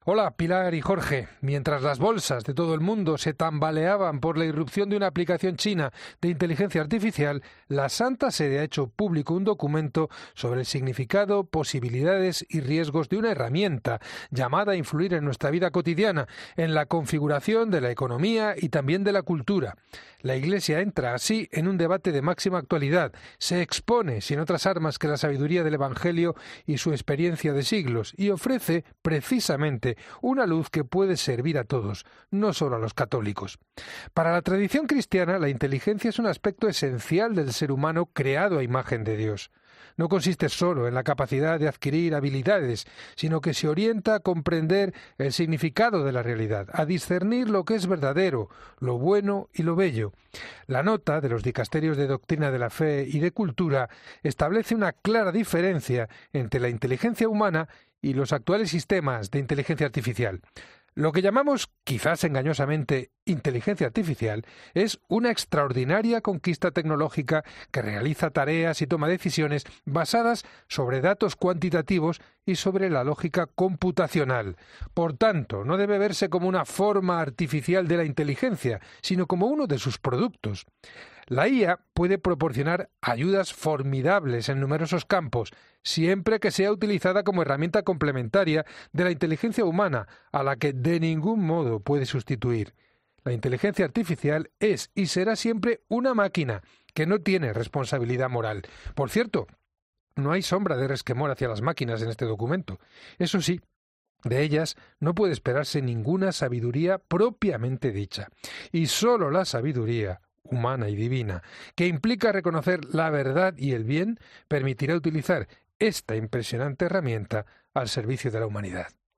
Hola, Pilar y Jorge. Mientras las bolsas de todo el mundo se tambaleaban por la irrupción de una aplicación china de inteligencia artificial, la Santa Sede ha hecho público un documento sobre el significado, posibilidades y riesgos de una herramienta llamada a influir en nuestra vida cotidiana, en la configuración de la economía y también de la cultura. La Iglesia entra así en un debate de máxima actualidad. Se expone sin otras armas que la sabiduría del Evangelio y su experiencia de siglos, y ofrece precisamente una luz que puede servir a todos, no solo a los católicos. Para la tradición cristiana, la inteligencia es un aspecto esencial del ser humano creado a imagen de Dios. No consiste solo en la capacidad de adquirir habilidades, sino que se orienta a comprender el significado de la realidad, a discernir lo que es verdadero, lo bueno y lo bello. La nota de los dicasterios de doctrina de la fe y de cultura establece una clara diferencia entre la inteligencia humana y los actuales sistemas de inteligencia artificial. Lo que llamamos, quizás engañosamente, inteligencia artificial es una extraordinaria conquista tecnológica que realiza tareas y toma decisiones basadas sobre datos cuantitativos y sobre la lógica computacional. Por tanto, no debe verse como una forma artificial de la inteligencia, sino como uno de sus productos. La IA puede proporcionar ayudas formidables en numerosos campos, siempre que sea utilizada como herramienta complementaria de la inteligencia humana, a la que de ningún modo puede sustituir. La inteligencia artificial es y será siempre una máquina que no tiene responsabilidad moral. Por cierto, no hay sombra de resquemor hacia las máquinas en este documento. Eso sí, de ellas no puede esperarse ninguna sabiduría propiamente dicha. Y sólo la sabiduría humana y divina, que implica reconocer la verdad y el bien, permitirá utilizar esta impresionante herramienta al servicio de la humanidad.